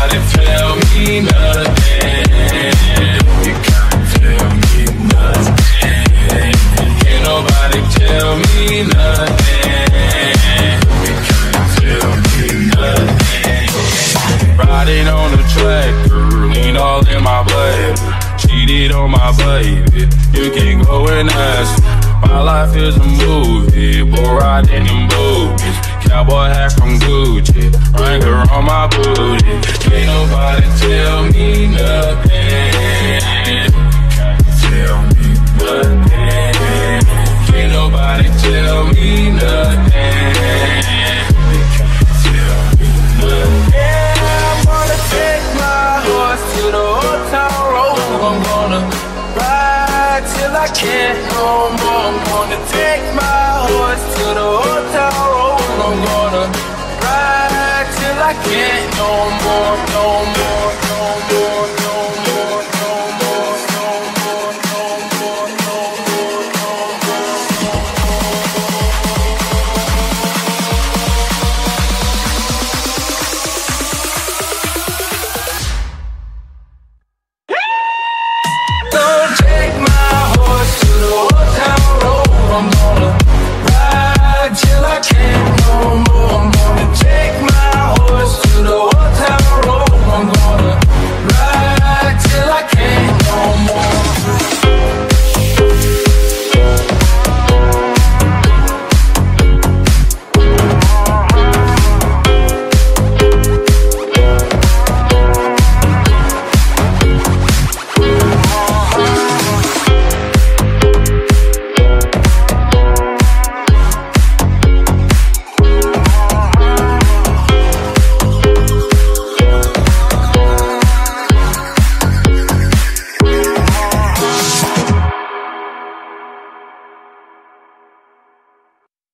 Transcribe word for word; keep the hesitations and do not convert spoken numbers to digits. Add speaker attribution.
Speaker 1: nobody tell me nothing. You can't tell me nothing. Can't nobody tell me nothing. You can't tell me nothing. Riding on the tractor, lean all in my blood. Cheated on my baby, you can go and ask. My life is a movie, boy riding in boobies. Cowboy hat from Gucci, Wrangler on my booty. Can't nobody tell me nothing. Can't tell me nothing. Can't nobody tell me nothing. Can't tell me nothing. Yeah, I'm gonna take my horse to the old town road. I'm gonna ride till I can't no more. I'm gonna take my horse to the old town road. I'm gonna ride till I can't no more, no more, no more.